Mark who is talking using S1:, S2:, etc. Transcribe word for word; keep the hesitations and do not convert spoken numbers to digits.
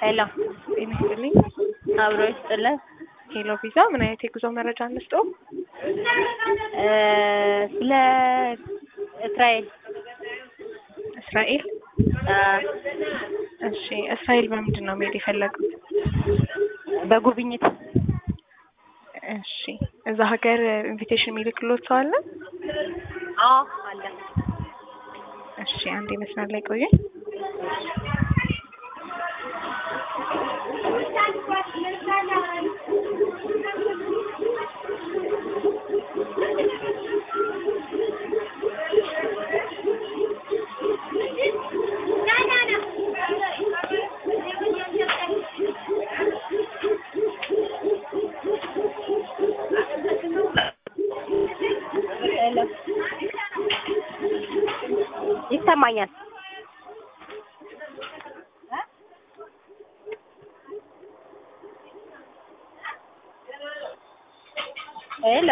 S1: ሄሎ
S2: ይመስልኝ
S1: አብሮ ይስጥልን።
S2: ሄሎ ቪዛ ምን አይነት የጉዞ መረጃ እንስጠው?
S1: እ ስለ እስራኤል
S2: እስራኤል
S1: አ
S2: እሺ፣ እስራኤል በምንድን ነው መሄድ የፈለጉት?
S1: በጉብኝት።
S2: እሺ፣ እዛ ሀገር ኢንቪቴሽን የሚልክሎት ሰው አለ?
S1: አዎ አለ።
S2: እሺ፣ አንዴ መስመር ላይ ቆዩ።
S1: ይሰማኛል። ሄሎ